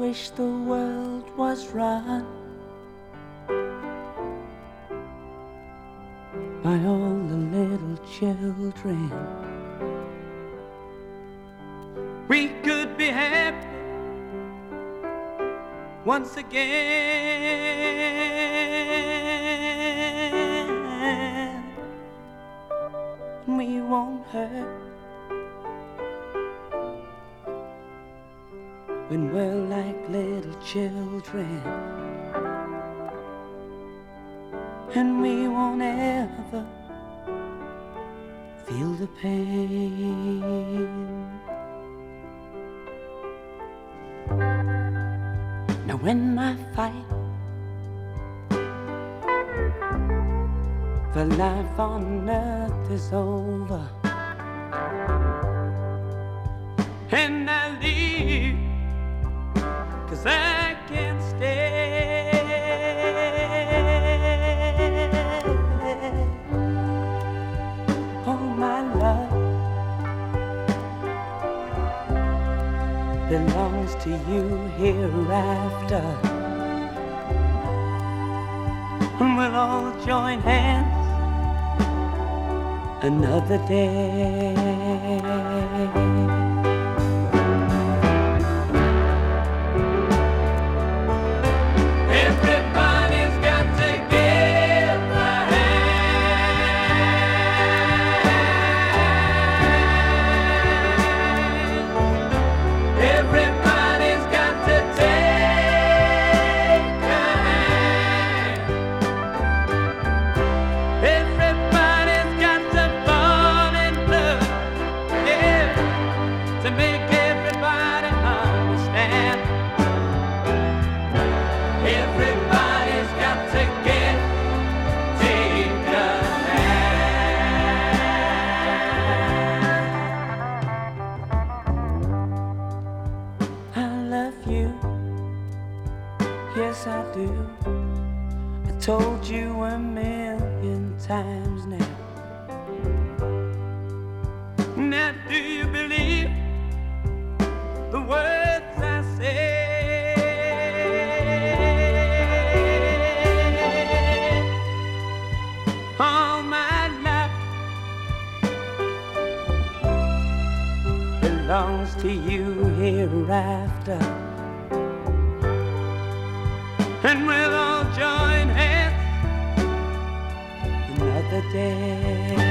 wish the world was run by all the little children. We could be happy once again. We won't hurt when we're like little children, and we won't ever feel the pain. Now when my fight for life on earth is over, and I leave 'cause I can't stay. All my love belongs to you hereafter, and we'll all join hands another day. Yes, I do. I told you a million times now. Now do you believe the words I say? All my life belongs to you hereafter, and we'll all join hands another day.